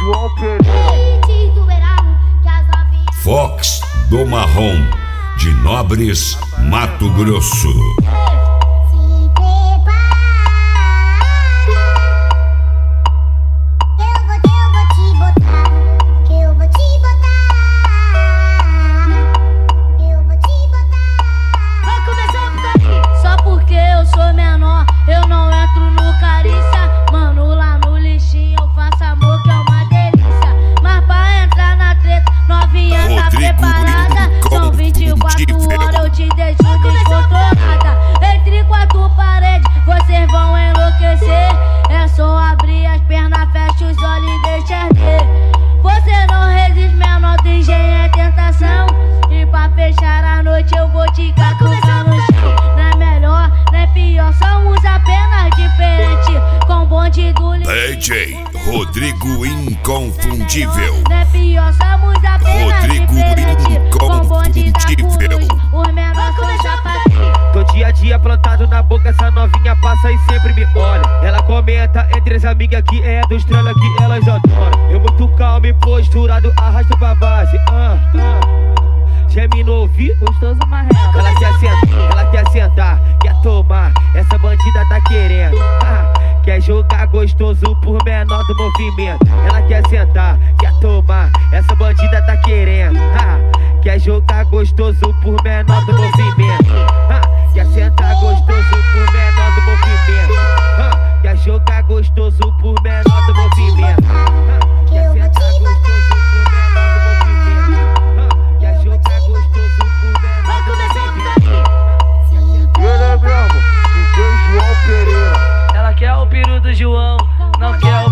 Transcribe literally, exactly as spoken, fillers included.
João Pereira. Fox do Marrom, de Nobres, Mato Grosso. Eu vou te catucar no chão. Não é melhor, não é pior, somos apenas diferentes. Com bonde do D J Rodrigo Inconfundível. Não é pior, somos apenas Rodrigo diferentes. Com bonde da Inconfundível. cruz, os menores são chapatinhos. Tô dia a dia plantado na boca, essa novinha passa e sempre me olha. Ela comenta entre as amigas que é do estrela que elas adoram. Eu muito calmo e posturado, arrasto pra base. Ah, ah. Geme no ouvido, gostoso marrelo. Ela quer sentar, ela quer sentar, quer tomar, essa bandida tá querendo. Ah, quer jogar gostoso por menor do movimento. Ela quer sentar, quer tomar, essa bandida tá querendo. Ah, quer jogar gostoso por menor do movimento. Ah, quer sentar gostoso por menor do movimento. Ah, quer jogar gostoso por menor do movimento. Ah, quer sentar gostoso por menor do movimento. Ah, quer jogar gostoso por menor do movimento. Ele é mesmo, D J João Pereira. Ela quer o peru do João, não quer o